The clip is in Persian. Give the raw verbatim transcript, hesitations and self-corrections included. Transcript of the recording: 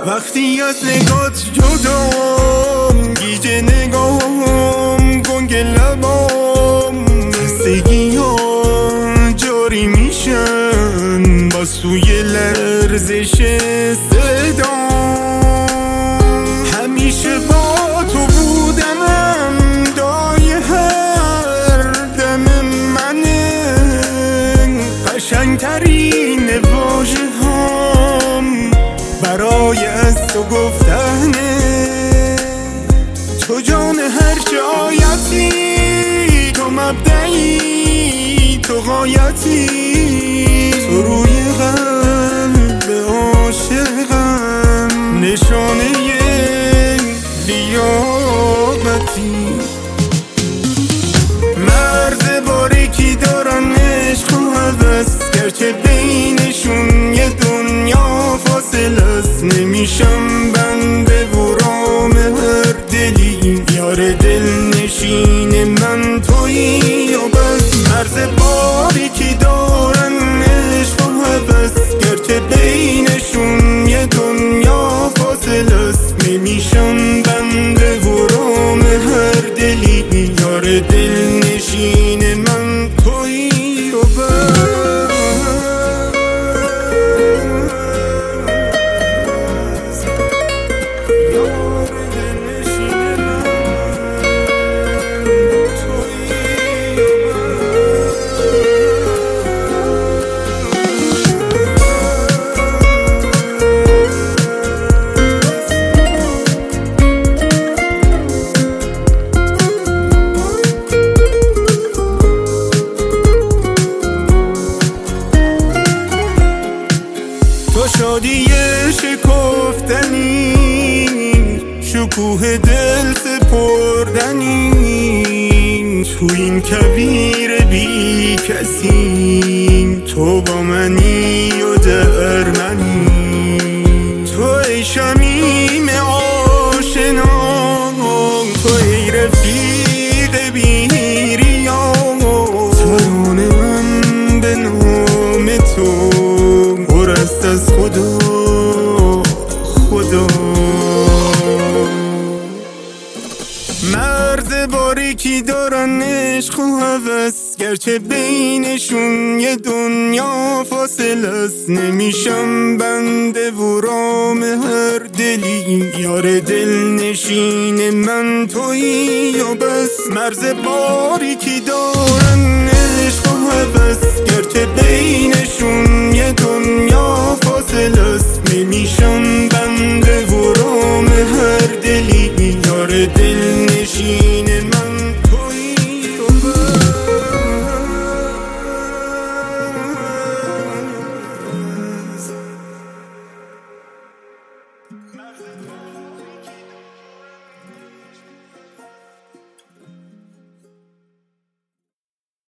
وقتی از نگات جدام، گیج نگام، گنگ لبام، خستگی ها جاری میشن با سوی لرزش صدام. همیشه با تو بودنم دای هر دم منه، قشنگترین واژه هام برای از تو گفتنه. تو جان هرچه آیتی، تو مبدعی، تو غایتی، تو روی قلب عاشقم، نشانه لیاقتی. مرز باریکی دارن عشق و هوس، گرچه بینشون یه دنیا فاصل است. نمیشم بنده و رام هر دلی، یار دل نشین من تویی و بس. مرز باریکی دارن عشق و هوس، گرچه بینشون یه دنیا فاصل است. نمیشم بنده و رام هر دلی، یار دل نشین من تویی و بس. تو شادی شکفتنی، شکوه دل سپردنی، تو این کویر بی کسی تو با منی و در منی. تو ای شمیم آشنا، تو ای رفیق بی ریا، ترانه من به نام تو است از خدا خدا. مرز باریکی دارن عشق و هوس، گرچه بینشون یه دنیا فاصل است. نمیشم بنده و رام هر دلی، یار دل نشین من تویی و بس. مرز باریکی دارن عشق و هوس، گرچه بینشون یه دنیا فاصل است.